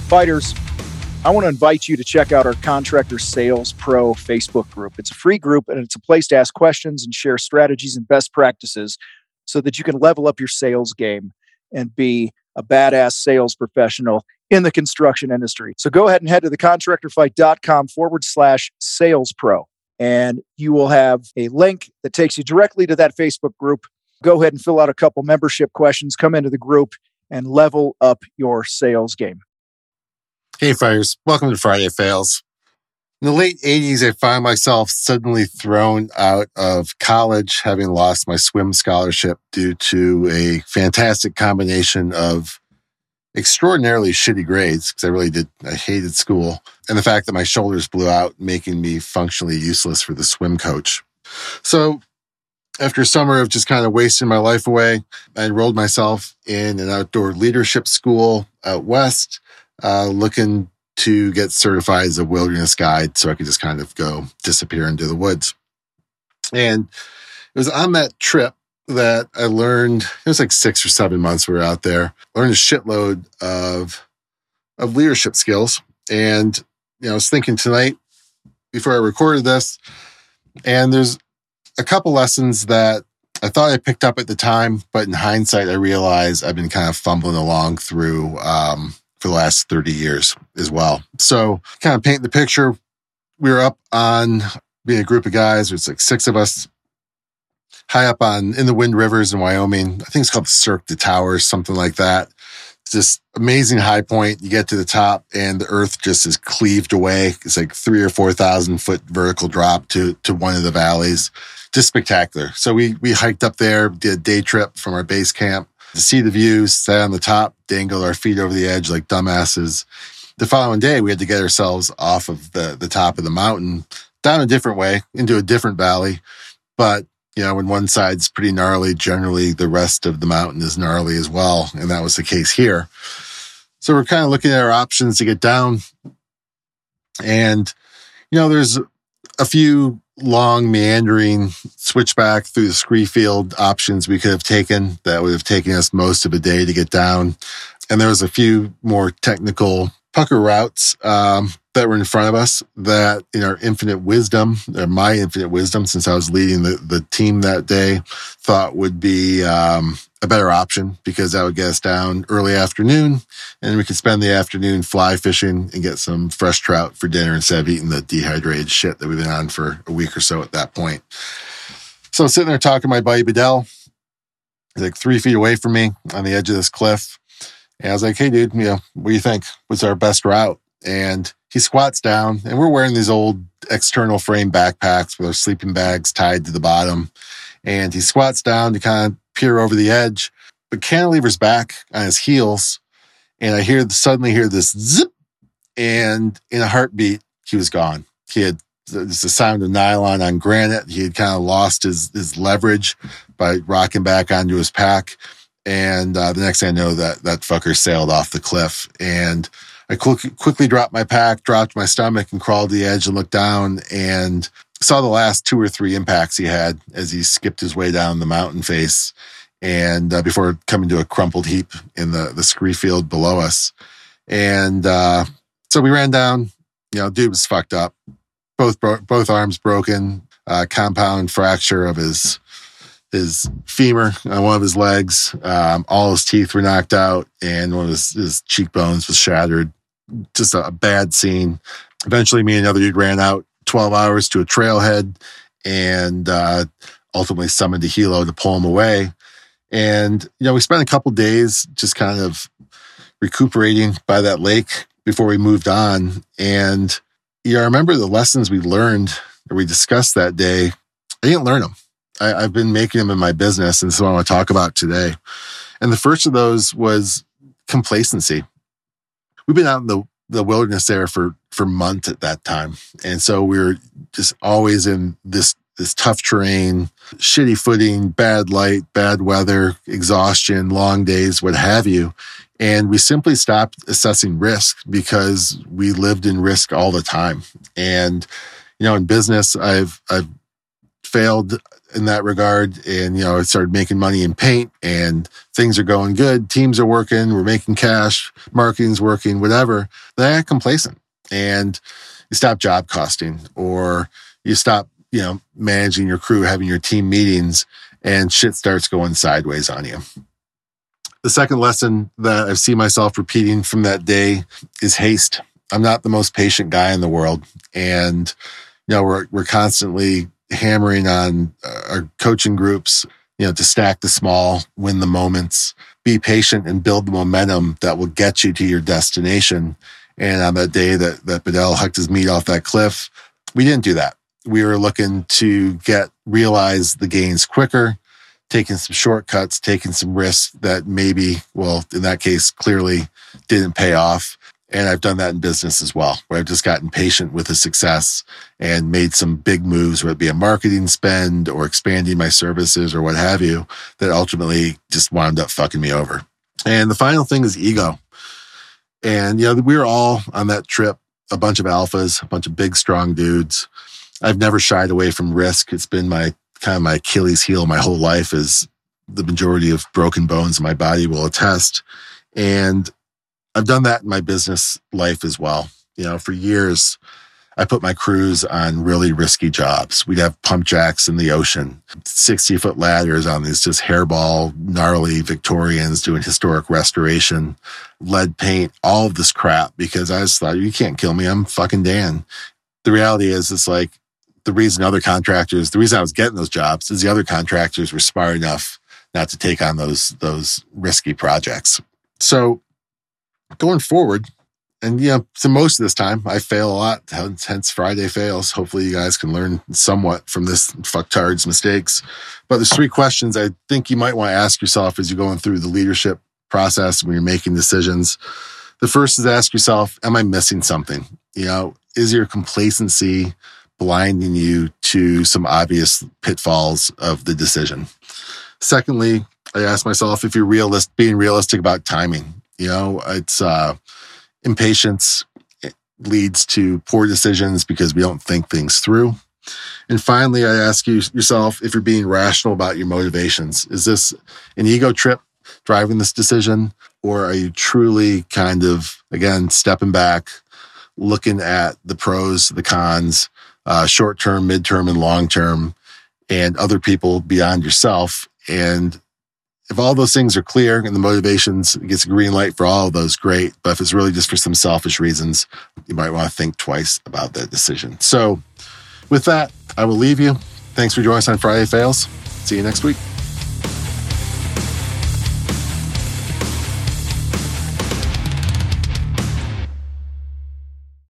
Fighters, I want to invite you to check out our Contractor Sales Pro Facebook group. It's a free group, and it's a place to ask questions and share strategies and best practices so that you can level up your sales game and be a badass sales professional in the construction industry. So go ahead and head to thecontractorfight.com/sales pro, and you will have a link that takes you directly to that Facebook group. Go ahead and fill out a couple membership questions, come into the group, and level up your sales game. Hey, Fighters. Welcome to Friday Fails. In the late 80s, I found myself suddenly thrown out of college, having lost my swim scholarship due to a fantastic combination of extraordinarily shitty grades, because I hated school, and the fact that my shoulders blew out, making me functionally useless for the swim coach. So after a summer of just kind of wasting my life away, I enrolled myself in an outdoor leadership school out west, looking to get certified as a wilderness guide so I could just kind of go disappear into the woods. And it was on that trip that I learned, it was like 6 or 7 months we were out there, learned a shitload of leadership skills. And, I was thinking tonight before I recorded this, and there's a couple lessons that I thought I picked up at the time, but in hindsight, I realized I've been kind of fumbling along through for the last 30 years as well. So kind of paint the picture. We were up on being a group of guys. There's like 6 of us high up in the Wind Rivers in Wyoming. I think it's called the Cirque du Towers, something like that. It's this amazing high point. You get to the top and the earth just is cleaved away. It's like 3,000 or 4,000 foot vertical drop to one of the valleys. Just spectacular. So we hiked up there, did a day trip from our base camp to see the views, sat on the top, dangled our feet over the edge like dumbasses. The following day, we had to get ourselves off of the top of the mountain, down a different way, into a different valley. But, when one side's pretty gnarly, generally the rest of the mountain is gnarly as well. And that was the case here. So we're kind of looking at our options to get down. And, there's a few long meandering switchback through the scree field options we could have taken that would have taken us most of a day to get down. And there was a few more technical pucker routes that were in front of us that in our infinite wisdom, or my infinite wisdom, since I was leading the team that day, thought would be a better option because that would get us down early afternoon and we could spend the afternoon fly fishing and get some fresh trout for dinner instead of eating the dehydrated shit that we've been on for a week or so at that point. So I'm sitting there talking to my buddy Bedell. He's like 3 feet away from me on the edge of this cliff. And I was like, hey, dude, what do you think? What's our best route? And he squats down, and we're wearing these old external frame backpacks with our sleeping bags tied to the bottom. And he squats down to kind of peer over the edge, but cantilevers back on his heels. And I suddenly hear this zip, and in a heartbeat, he was gone. He had the sound of nylon on granite. He had kind of lost his leverage by rocking back onto his pack. And the next thing I know, that fucker sailed off the cliff. And I quickly dropped my pack, dropped my stomach, and crawled to the edge and looked down and saw the last 2 or 3 impacts he had as he skipped his way down the mountain face, and before coming to a crumpled heap in the scree field below us. And so we ran down. Dude was fucked up. Both arms broken, compound fracture of his femur on one of his legs. All his teeth were knocked out, and one of his cheekbones was shattered. Just a bad scene. Eventually, me and another dude ran out 12 hours to a trailhead and ultimately summoned a helo to pull him away. And, we spent a couple days just kind of recuperating by that lake before we moved on. And, I remember the lessons we learned or we discussed that day. I didn't learn them. I've been making them in my business, and so I want to talk about today. And the first of those was complacency. We've been out in the wilderness there for months at that time. And so we were just always in this tough terrain, shitty footing, bad light, bad weather, exhaustion, long days, what have you. And we simply stopped assessing risk because we lived in risk all the time. And, in business, I've failed in that regard. And, I started making money in paint and things are going good. Teams are working. We're making cash. Marketing's working, whatever. Then I got complacent and you stop job costing, or you stop, managing your crew, having your team meetings, and shit starts going sideways on you. The second lesson that I see myself repeating from that day is haste. I'm not the most patient guy in the world. And, we're constantly hammering on our coaching groups, to stack the small, win the moments, be patient and build the momentum that will get you to your destination. And on that day that Bedell hucked his meat off that cliff, we didn't do that. We were looking to realize the gains quicker, taking some shortcuts, taking some risks that maybe, in that case, clearly didn't pay off. And I've done that in business as well, where I've just gotten patient with the success and made some big moves, whether it be a marketing spend or expanding my services or what have you, that ultimately just wound up fucking me over. And the final thing is ego. And, we were all on that trip, a bunch of alphas, a bunch of big, strong dudes. I've never shied away from risk. It's been my Achilles heel my whole life, as the majority of broken bones in my body will attest. And I've done that in my business life as well. For years, I put my crews on really risky jobs. We'd have pump jacks in the ocean, 60-foot ladders on these just hairball, gnarly Victorians doing historic restoration, lead paint, all of this crap, because I just thought, you can't kill me. I'm fucking Dan. The reality is, it's like the reason I was getting those jobs is the other contractors were smart enough not to take on those risky projects. So going forward, and so most of this time I fail a lot, hence Friday Fails. Hopefully you guys can learn somewhat from this fucktard's mistakes. But there's 3 questions I think you might want to ask yourself as you're going through the leadership process when you're making decisions. The first is ask yourself, am I missing something? Is your complacency blinding you to some obvious pitfalls of the decision? Secondly, I ask myself if you're being realistic about timing. It's impatience leads to poor decisions because we don't think things through. And finally, I ask yourself if you're being rational about your motivations. Is this an ego trip driving this decision? Or are you truly again, stepping back, looking at the pros, the cons, short-term, mid-term, and long-term, and other people beyond yourself? And if all those things are clear and the motivations gets a green light for all of those, great. But if it's really just for some selfish reasons, you might want to think twice about that decision. So with that, I will leave you. Thanks for joining us on Friday Fails. See you next week.